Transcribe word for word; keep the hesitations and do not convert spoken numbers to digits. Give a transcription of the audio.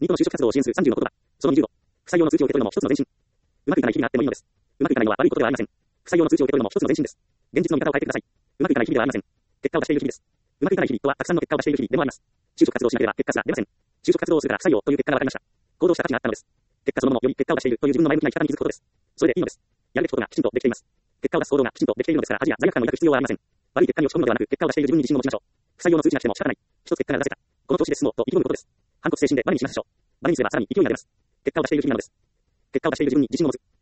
ニットの就職活動を支援するさんじゅうの言葉。そのにじゅうご。不採用の通知を受け取るのも一つの前進。うまくいかない日々があってもいいのです。うまくいかないのは悪いことではありません。不採用の通知を受け取るのも一つの前進です。現実の見方を変えてください。うまくいかない日々ではありません。結果を出している日々です。うまくいかない日々とはたくさんの結果を出している日々でもあります。就職活動しなければ結果すら出ません。就職活動をするから不採用という結果が分かりました。行動した価値があったのです。結果そのものより結果を出しているという自分の前向きな生き方に気づくことです。それでいいのです。やるべきことがきちんとできています。結果を出す行動がきちんとできているのですから、恥や罪悪感を抱く必要はありません。悪い結果に落ち込むのではなく、結果を出している自分に自信を持ちましょう。不採用の通知が来ても仕方ない。一つ結果が出せた。この調子で進もうと意気込むことです。反骨精神でバネにしましょう。バネにすればさらに勢いが出ます。結果を出している日々なのです。結果を出している自分に自信を持つ。